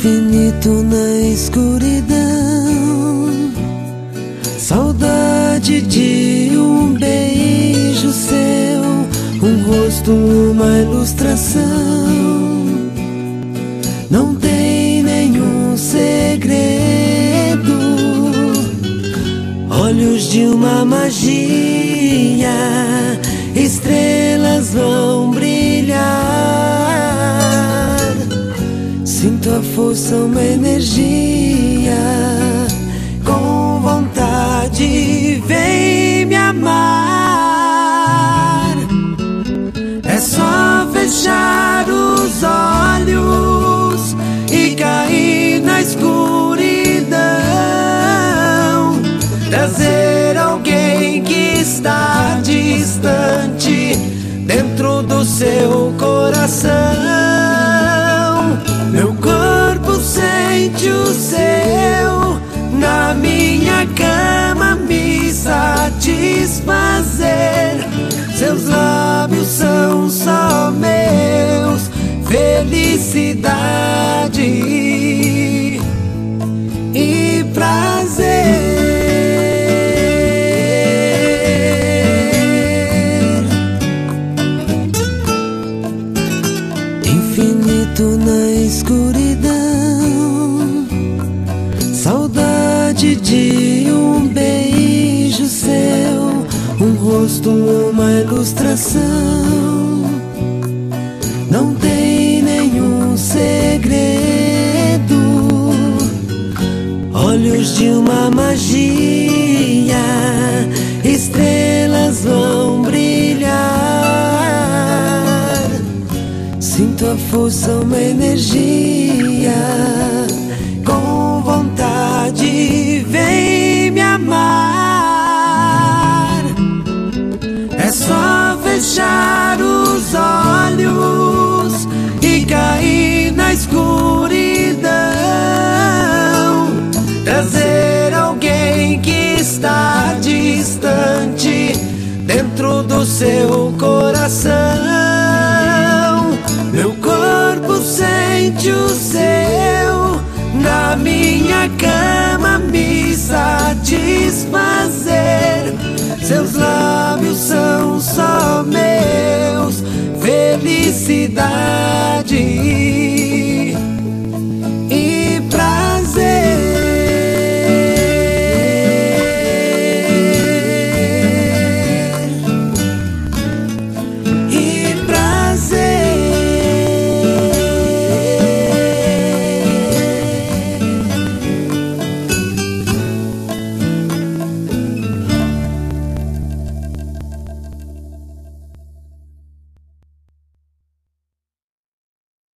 infinito na escuridão, saudade de um beijo seu, um rosto, uma ilustração. Não tem nenhum segredo, olhos de uma magia, estrelas vão brilhar. Sinto a força, uma energia, com vontade vem me amar. É só fechar os olhos e cair na escuridão, trazer alguém que está distante dentro do seu coração. Meu corpo sente o seu, na minha cama me satisfazer. Seus lábios são só meus, felicidade e prazer. Infinito na escuridão, saudade de um beijo seu, um rosto, uma ilustração. Não tem nenhum segredo, olhos de uma magia, estrelas vão brilhar. Sinto a força, uma energia, com vontade vem me amar. É só fechar os olhos e cair na escuridão, trazer alguém que está distante dentro do seu coração. Meu corpo sente o seu, na minha cama me satisfazer. Seus lábios são só meus, felicidade